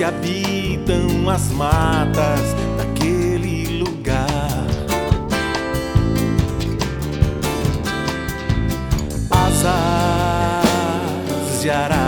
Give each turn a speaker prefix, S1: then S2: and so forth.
S1: que habitam as matas daquele lugar. Asas de arara